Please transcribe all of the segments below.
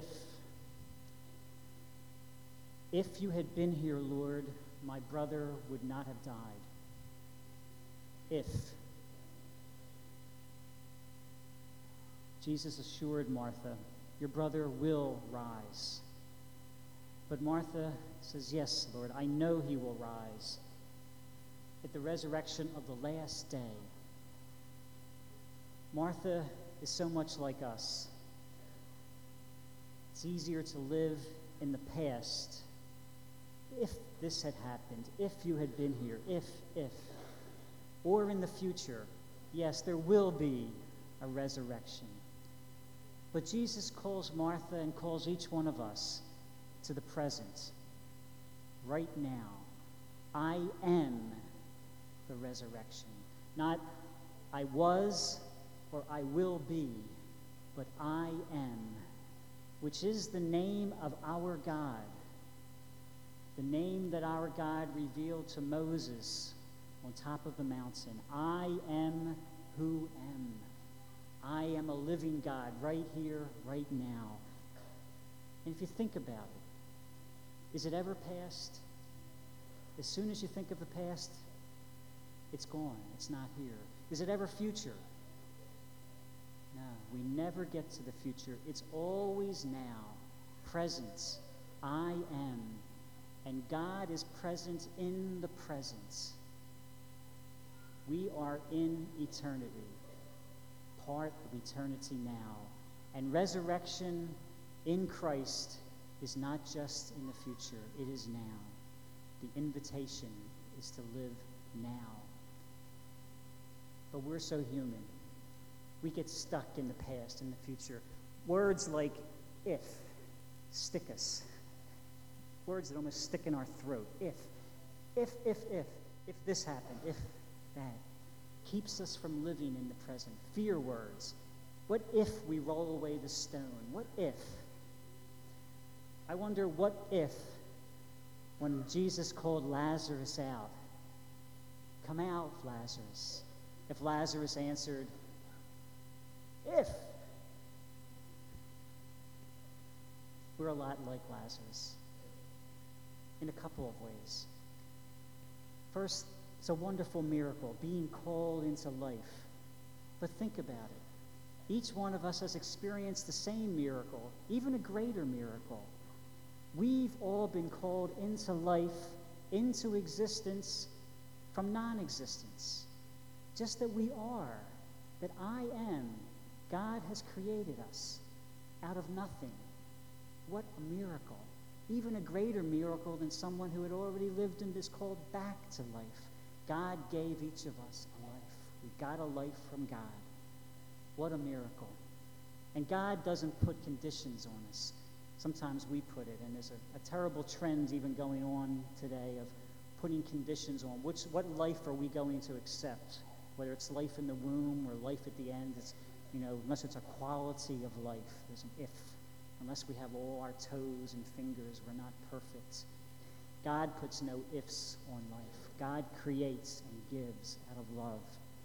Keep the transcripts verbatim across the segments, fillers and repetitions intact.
If, if you had been here, Lord, my brother would not have died. If. Jesus assured Martha, your brother will rise. But Martha says, yes, Lord, I know he will rise at the resurrection of the last day. Martha is so much like us. It's easier to live in the past. If this had happened, if you had been here, if, if. Or in the future, yes, there will be a resurrection. But Jesus calls Martha and calls each one of us to the present, right now. I am the resurrection. Not I was or I will be, but I am, which is the name of our God, the name that our God revealed to Moses on top of the mountain. I am who am. I am a living God right here, right now. And if you think about it, is it ever past? As soon as you think of the past, it's gone. It's not here. Is it ever future? No, we never get to the future. It's always now. Presence. I am. And God is present in the presence. We are in eternity. Part of eternity now. And resurrection in Christ is not just in the future, it is now. The invitation is to live now. But we're so human. We get stuck in the past and the future. Words like if stick us. Words that almost stick in our throat. If, if, if, if, if this happened, if that. Keeps us from living in the present. Fear words. What if we roll away the stone? What if? I wonder what if when Jesus called Lazarus out. Come out, Lazarus. If Lazarus answered, if. We're a lot like Lazarus in a couple of ways. First, it's a wonderful miracle, being called into life. But think about it. Each one of us has experienced the same miracle, even a greater miracle. We've all been called into life, into existence, from non-existence. Just that we are, that I am. God has created us out of nothing. What a miracle. Even a greater miracle than someone who had already lived and is called back to life. God gave each of us a life. We got a life from God. What a miracle. And God doesn't put conditions on us. Sometimes we put it, and there's a, a terrible trend even going on today of putting conditions on which what life are we going to accept, whether it's life in the womb or life at the end. It's, you know, unless it's a quality of life, there's an if. Unless we have all our toes and fingers, we're not perfect. God puts no ifs on life. God creates and gives out of love.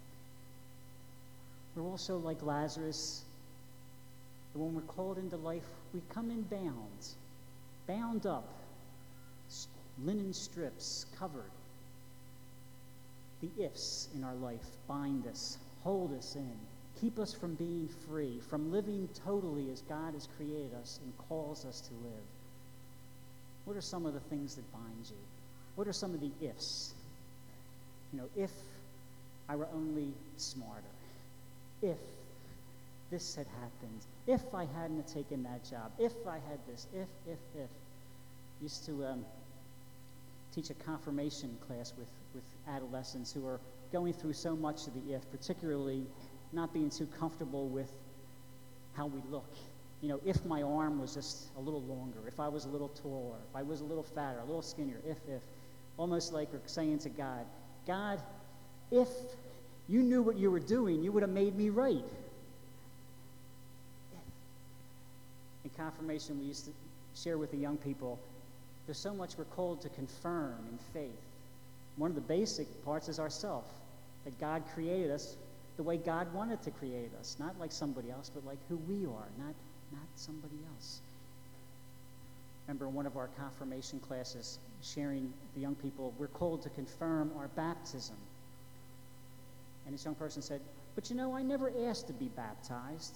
We're also like Lazarus. When we're called into life, we come in bound, bound up, linen strips covered. The ifs in our life bind us, hold us in, keep us from being free, from living totally as God has created us and calls us to live. What are some of the things that bind you? What are some of the ifs? You know, if I were only smarter. If this had happened. If I hadn't taken that job. If I had this. If, if, if. Used to um, teach a confirmation class with, with adolescents who are going through so much of the if, particularly not being too comfortable with how we look. You know, if my arm was just a little longer, if I was a little taller, if I was a little fatter, a little skinnier, if, if. Almost like we're saying to God, God, if you knew what you were doing, you would have made me right. In confirmation, we used to share with the young people, there's so much we're called to confirm in faith. One of the basic parts is ourself, that God created us the way God wanted to create us, not like somebody else, but like who we are, not, not somebody else. remember in one of our confirmation classes, sharing the young people, we're called to confirm our baptism. And this young person said, but you know, I never asked to be baptized.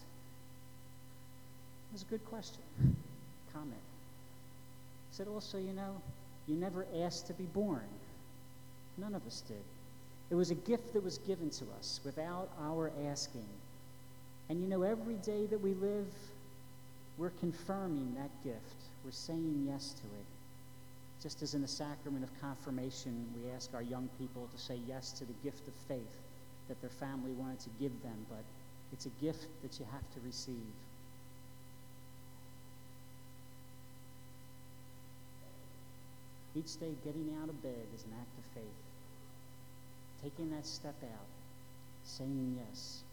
It was a good question, comment. He said also, you know, you never asked to be born. None of us did. It was a gift that was given to us without our asking. And you know, every day that we live, we're confirming that gift. We're saying yes to it. Just as in the sacrament of confirmation, we ask our young people to say yes to the gift of faith that their family wanted to give them, but it's a gift that you have to receive. Each day, getting out of bed is an act of faith. Taking that step out, saying yes.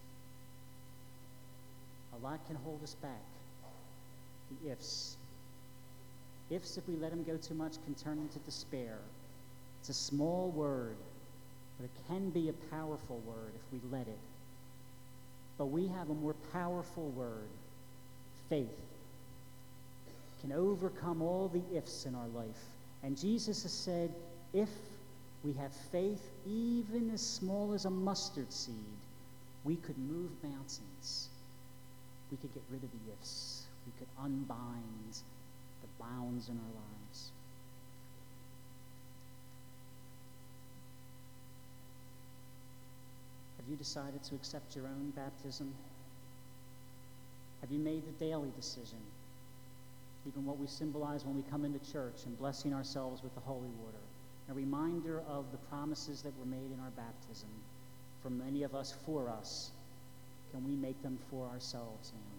A lot can hold us back. The ifs. Ifs, if we let them go too much, can turn into despair. It's a small word, but it can be a powerful word if we let it. But we have a more powerful word, faith. It can overcome all the ifs in our life. And Jesus has said, if we have faith even as small as a mustard seed, we could move mountains. We could get rid of the ifs. We could unbind the bounds in our lives. Have you decided to accept your own baptism? Have you made the daily decision? Even what we symbolize when we come into church and blessing ourselves with the holy water. A reminder of the promises that were made in our baptism. For many of us, for us. Can we make them for ourselves now?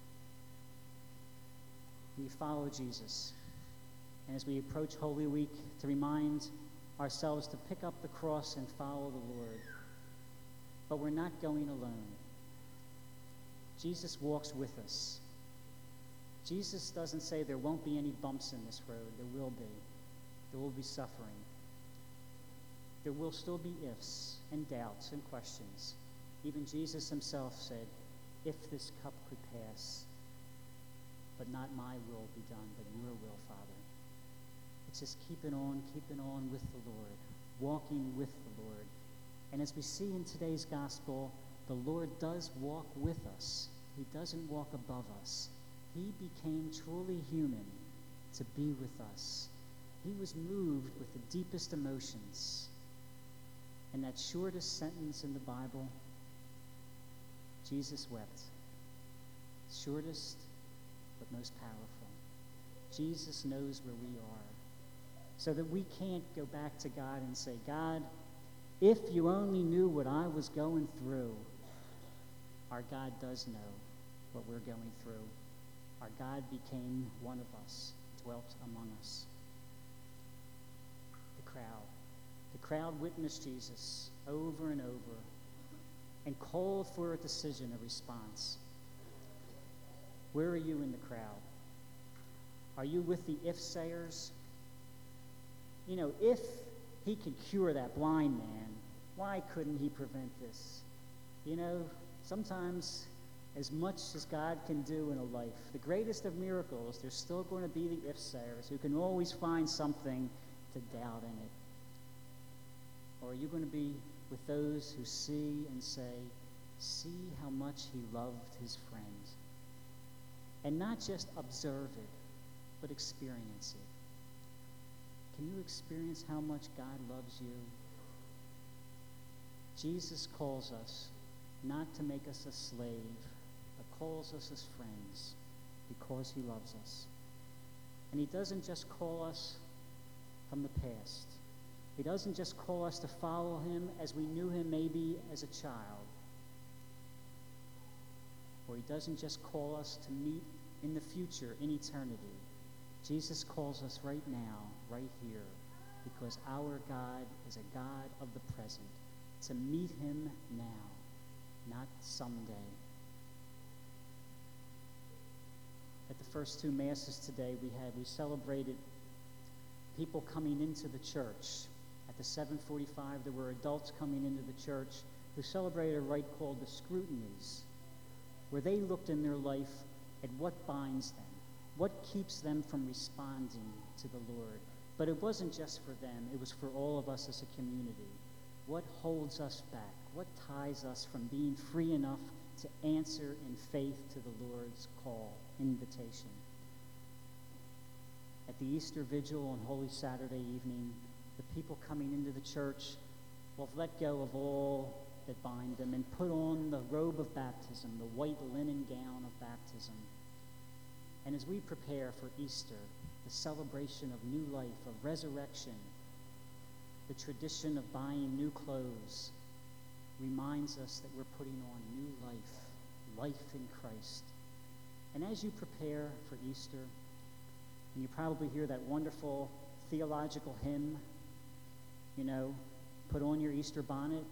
We follow Jesus. And as we approach Holy Week, to remind ourselves to pick up the cross and follow the Lord. But we're not going alone. Jesus walks with us. Jesus doesn't say there won't be any bumps in this road. There will be. There will be suffering. There will still be ifs and doubts and questions. Even Jesus himself said, if this cup could pass, but not my will be done, but your will, Father. It's just keeping on, keeping on with the Lord, walking with the Lord. And as we see in today's gospel, the Lord does walk with us. He doesn't walk above us. He became truly human to be with us. He was moved with the deepest emotions. And that shortest sentence in the Bible, Jesus wept. Shortest, but most powerful. Jesus knows where we are. So that we can't go back to God and say, God, if you only knew what I was going through. Our God does know what we're going through. Our God became one of us, dwelt among us. The crowd. The crowd witnessed Jesus over and over and called for a decision, a response. Where are you in the crowd? Are you with the if-sayers? You know, if he could cure that blind man, why couldn't he prevent this? You know, sometimes as much as God can do in a life, the greatest of miracles, there's still going to be the if-sayers who can always find something to doubt in it. Or are you going to be with those who see and say, see how much he loved his friend? And not just observe it, but experience it. Can you experience how much God loves you? Jesus calls us not to make us a slave, but calls us as friends because he loves us. And he doesn't just call us from the past. He doesn't just call us to follow him as we knew him maybe as a child. Or he doesn't just call us to meet in the future, in eternity. Jesus calls us right now, right here, because our God is a God of the present, to meet him now, not someday. At the first two masses today we had, we celebrated people coming into the church. At the seven forty-five, there were adults coming into the church who celebrated a rite called the scrutinies, where they looked in their life at what binds them. What keeps them from responding to the Lord? But it wasn't just for them. It was for all of us as a community. What holds us back? What ties us from being free enough to answer in faith to the Lord's call, invitation? At the Easter Vigil on Holy Saturday evening, the people coming into the church will have let go of all that bind them and put on the robe of baptism, the white linen gown of baptism. And as we prepare for Easter, the celebration of new life, of resurrection, the tradition of buying new clothes reminds us that we're putting on new life, life in Christ. And as you prepare for Easter, and you probably hear that wonderful theological hymn, you know, put on your Easter bonnet.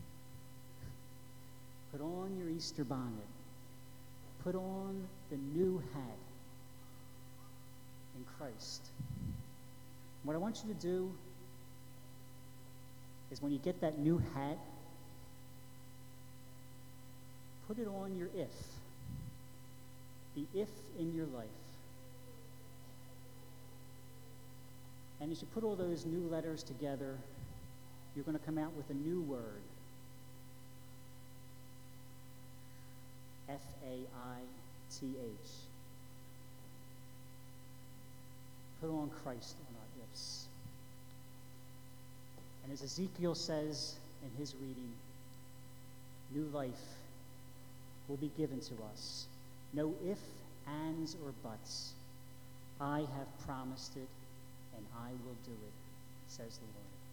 Put on your Easter bonnet. Put on the new hat in Christ. What I want you to do is when you get that new hat, put it on your if. The if in your life. And as you put all those new letters together, you're going to come out with a new word. F A I T H. Put on Christ on our ifs. And as Ezekiel says in his reading, new life will be given to us. No if, ands, or buts. I have promised it, and I will do it, says the Lord.